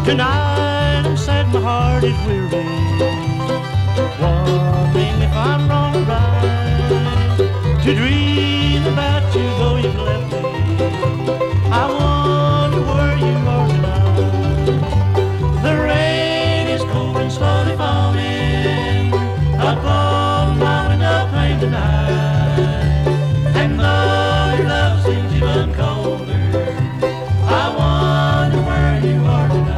Tonight I'm sad, my heart is weary, wondering if I'm wrong or right to dream about you though you've left me. I wonder where you are tonight. The rain is cold and slowly falling upon my window pane tonight, and though your love seems even colder, I wonder where you are tonight.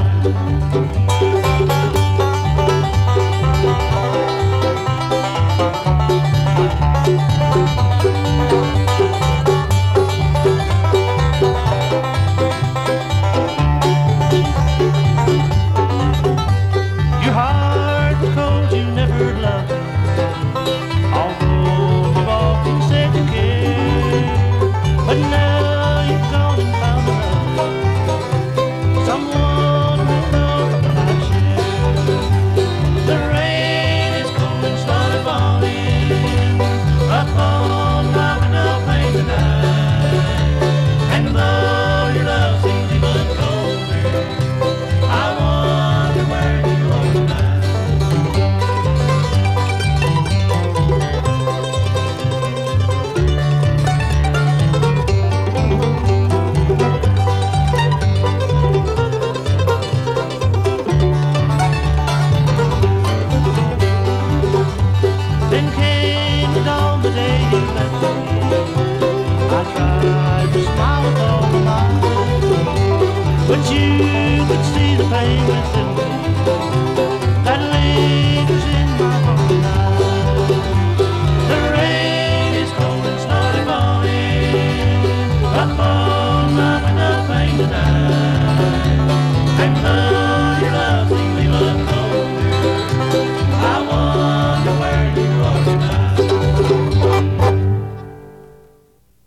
Your heart was cold, you never loved me, although you've often said you care. But now you've gone and found another, someone who knows what I share. The rain is cold and slowly falling upon my window pane tonight, and though your love seems even colder, I wonder where you are tonight. Then came the dawn, the day you left me. I tried to smile with all my might, but you could see the pain within me.